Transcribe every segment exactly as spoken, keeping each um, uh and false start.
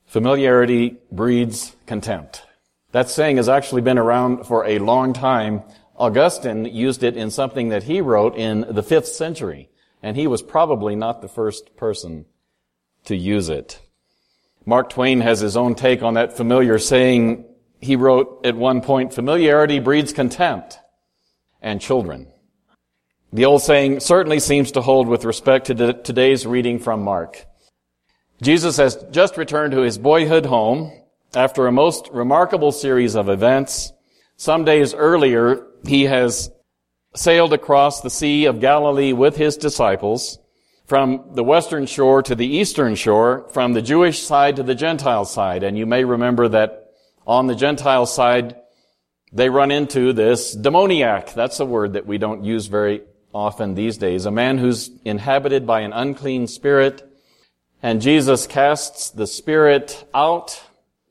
Familiarity breeds contempt. That saying has actually been around for a long time. Augustine used it in something that he wrote in the fifth century, and he was probably not the first person to use it. Mark Twain has his own take on that familiar saying. He wrote at one point, "Familiarity breeds contempt and children." The old saying certainly seems to hold with respect to today's reading from Mark. Jesus has just returned to his boyhood home after a most remarkable series of events. Some days earlier, he has sailed across the Sea of Galilee with his disciples from the western shore to the eastern shore, from the Jewish side to the Gentile side. And you may remember that on the Gentile side, they run into this demoniac. That's a word that we don't use very often these days. A man who's inhabited by an unclean spirit. And Jesus casts the spirit out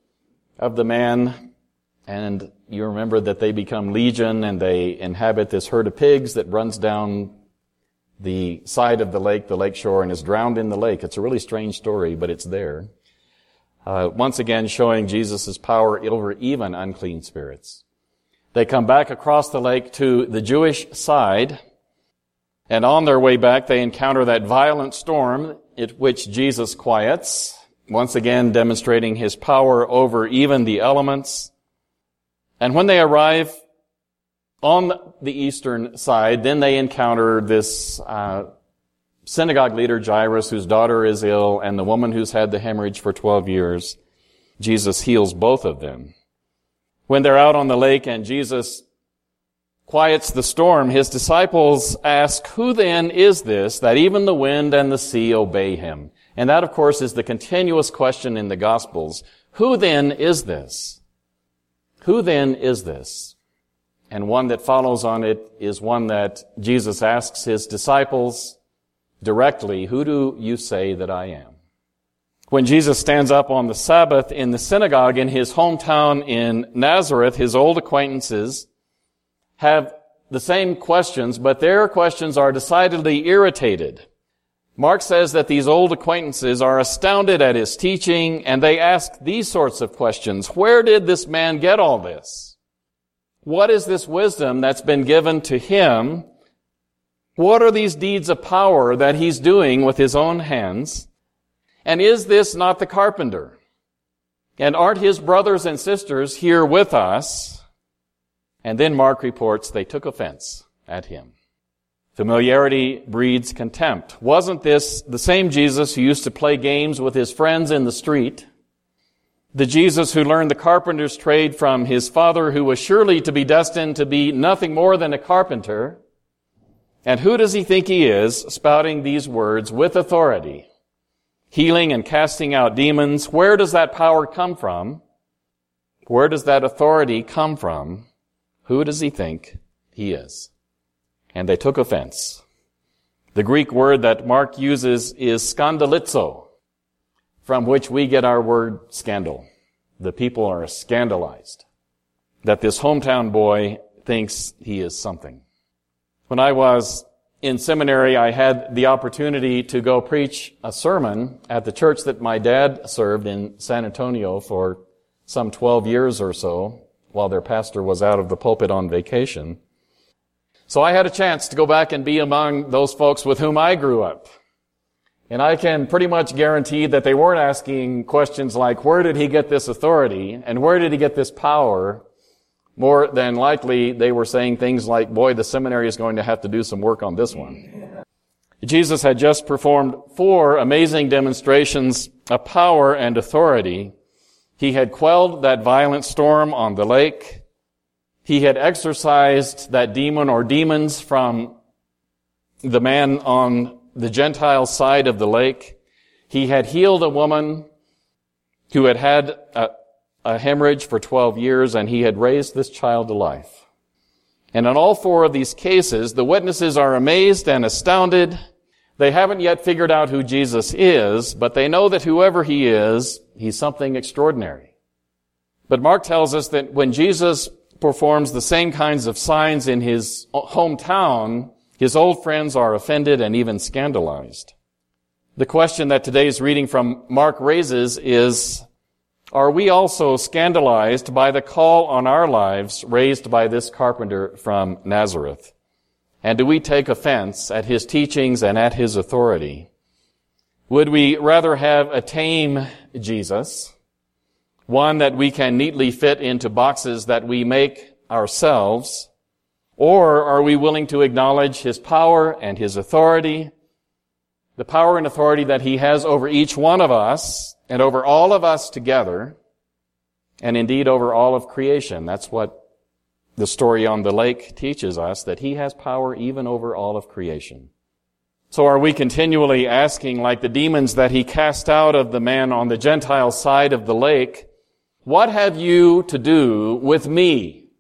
of the man, and you remember that they become legion and they inhabit this herd of pigs that runs down the side of the lake, the lake shore, and is drowned in the lake. It's a really strange story, but it's there. Uh, once again showing Jesus' power over even unclean spirits. They come back across the lake to the Jewish side, and on their way back they encounter that violent storm at which Jesus quiets, once again demonstrating his power over even the elements. And when they arrive on the eastern side, then they encounter this uh, synagogue leader, Jairus, whose daughter is ill, and the woman who's had the hemorrhage for twelve years. Jesus heals both of them. When they're out on the lake and Jesus quiets the storm, his disciples ask, "Who then is this that even the wind and the sea obey him?" And that, of course, is the continuous question in the Gospels. Who then is this? Who then is this? And one that follows on it is one that Jesus asks his disciples directly, "Who do you say that I am?" When Jesus stands up on the Sabbath in the synagogue in his hometown in Nazareth, his old acquaintances have the same questions, but their questions are decidedly irritated. Mark says that these old acquaintances are astounded at his teaching, and they ask these sorts of questions. Where did this man get all this? What is this wisdom that's been given to him? What are these deeds of power that he's doing with his own hands? And is this not the carpenter? And aren't his brothers and sisters here with us? And then Mark reports they took offense at him. Familiarity breeds contempt. Wasn't this the same Jesus who used to play games with his friends in the street? The Jesus who learned the carpenter's trade from his father, who was surely to be destined to be nothing more than a carpenter? And who does he think he is, spouting these words with authority? Healing and casting out demons. Where does that power come from? Where does that authority come from? Who does he think he is? And they took offense. The Greek word that Mark uses is skandalizo, from which we get our word scandal. The people are scandalized that this hometown boy thinks he is something. When I was in seminary, I had the opportunity to go preach a sermon at the church that my dad served in San Antonio for some twelve years or so, while their pastor was out of the pulpit on vacation. So I had a chance to go back and be among those folks with whom I grew up. And I can pretty much guarantee that they weren't asking questions like, where did he get this authority? And where did he get this power? More than likely, they were saying things like, boy, the seminary is going to have to do some work on this one. Jesus had just performed four amazing demonstrations of power and authority. He had quelled that violent storm on the lake. He had exorcised that demon or demons from the man on the Gentile side of the lake. He had healed a woman who had had a, a hemorrhage for twelve years, and he had raised this child to life. And in all four of these cases, the witnesses are amazed and astounded. They haven't yet figured out who Jesus is, but they know that whoever he is, he's something extraordinary. But Mark tells us that when Jesus performs the same kinds of signs in his hometown, his old friends are offended and even scandalized. The question that today's reading from Mark raises is, are we also scandalized by the call on our lives raised by this carpenter from Nazareth? And do we take offense at his teachings and at his authority? Would we rather have a tame Jesus, one that we can neatly fit into boxes that we make ourselves, or are we willing to acknowledge his power and his authority, the power and authority that he has over each one of us and over all of us together, and indeed over all of creation? That's what the story on the lake teaches us, that he has power even over all of creation. So are we continually asking, like the demons that he cast out of the man on the Gentile side of the lake, what have you to do with me,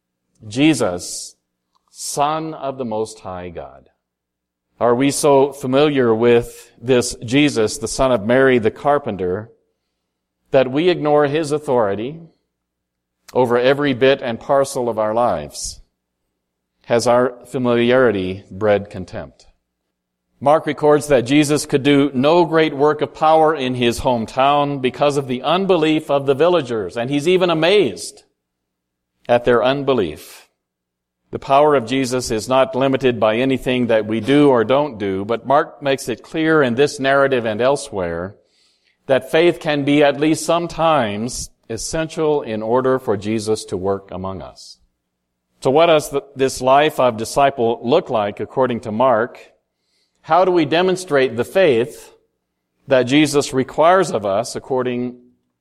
Jesus, Son of the Most High God? Are we so familiar with this Jesus, the son of Mary the carpenter, that we ignore his authority over every bit and parcel of our lives? Has our familiarity bred contempt? Mark records that Jesus could do no great work of power in his hometown because of the unbelief of the villagers, and he's even amazed at their unbelief. The power of Jesus is not limited by anything that we do or don't do, but Mark makes it clear in this narrative and elsewhere that faith can be at least sometimes essential in order for Jesus to work among us. So what does the, this life of disciple look like according to Mark? How do we demonstrate the faith that Jesus requires of us according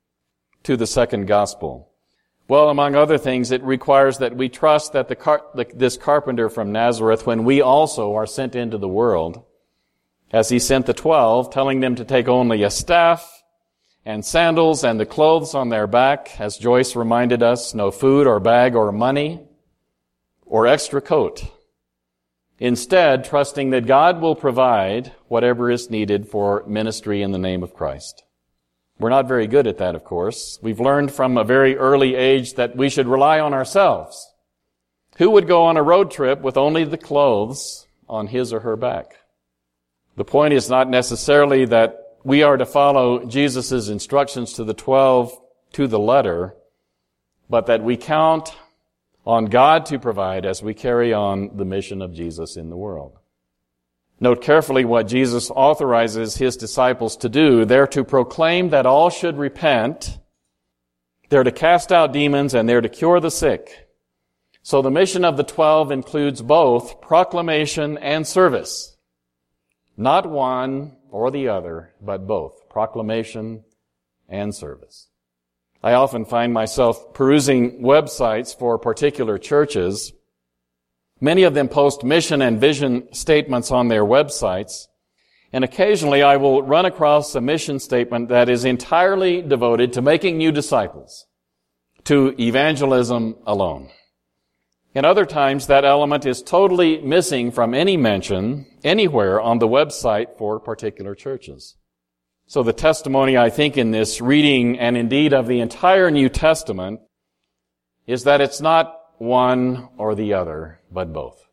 to the second gospel? Well, among other things, it requires that we trust that the car- this carpenter from Nazareth, when we also are sent into the world, as he sent the twelve, telling them to take only a staff and sandals and the clothes on their back, as Joyce reminded us, no food or bag or money or extra coat. Instead, trusting that God will provide whatever is needed for ministry in the name of Christ. We're not very good at that, of course. We've learned from a very early age that we should rely on ourselves. Who would go on a road trip with only the clothes on his or her back? The point is not necessarily that we are to follow Jesus' instructions to the twelve to the letter, but that we count on God to provide as we carry on the mission of Jesus in the world. Note carefully what Jesus authorizes his disciples to do. They're to proclaim that all should repent. They're to cast out demons, and they're to cure the sick. So the mission of the twelve includes both proclamation and service. Not one or the other, but both, proclamation and service. I often find myself perusing websites for particular churches. Many of them post mission and vision statements on their websites, and occasionally I will run across a mission statement that is entirely devoted to making new disciples, to evangelism alone. And other times that element is totally missing from any mention anywhere on the website for particular churches. So the testimony, I think, in this reading, and indeed of the entire New Testament, is that it's not one or the other, but both.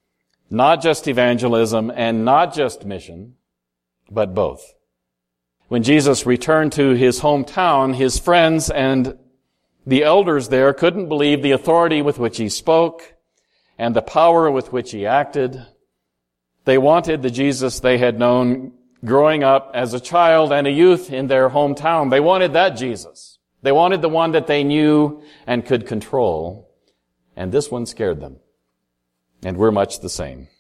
Not just evangelism and not just mission, but both. When Jesus returned to his hometown, his friends and the elders there couldn't believe the authority with which he spoke and the power with which he acted. They wanted the Jesus they had known growing up as a child and a youth in their hometown. They wanted that Jesus. They wanted the one that they knew and could control. And this one scared them. And we're much the same.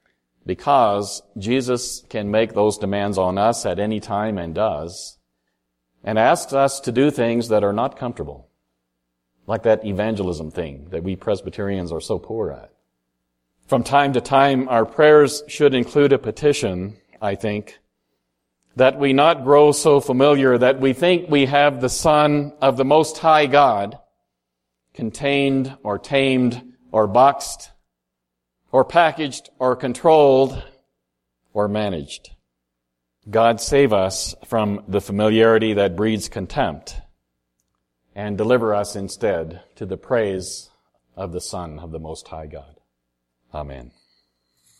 Because Jesus can make those demands on us at any time and does, and asks us to do things that are not comfortable. Like that evangelism thing that we Presbyterians are so poor at. From time to time, our prayers should include a petition, I think, that we not grow so familiar that we think we have the Son of the Most High God contained or tamed or boxed or packaged or controlled or managed. God save us from the familiarity that breeds contempt and deliver us instead to the praise of the Son of the Most High God. Amen.